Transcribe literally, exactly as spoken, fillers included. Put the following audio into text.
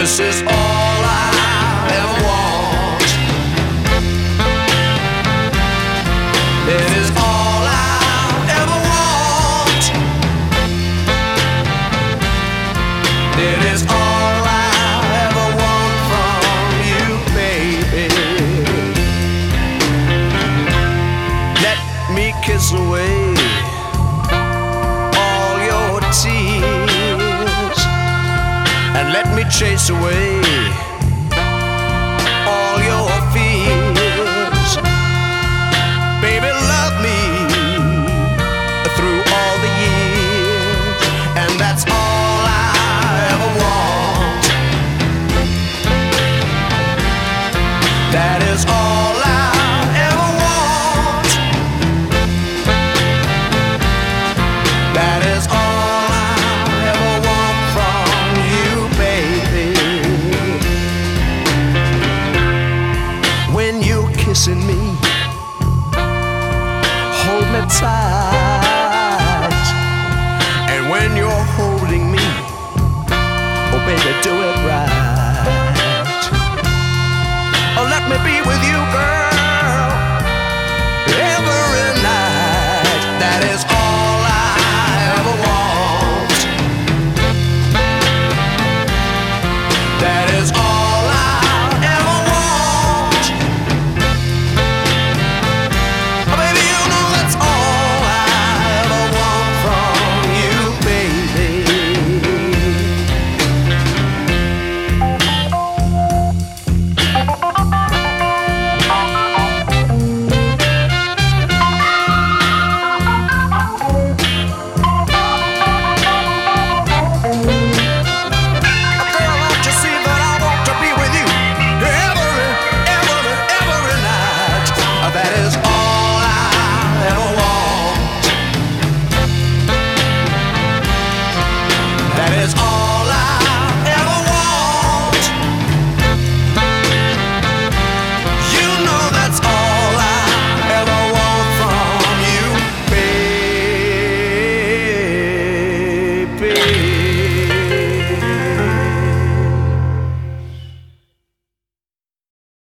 This is all I ever want. It is all I ever want. It is all I ever want from you, baby. Let me kiss away all your tears, and let me chase away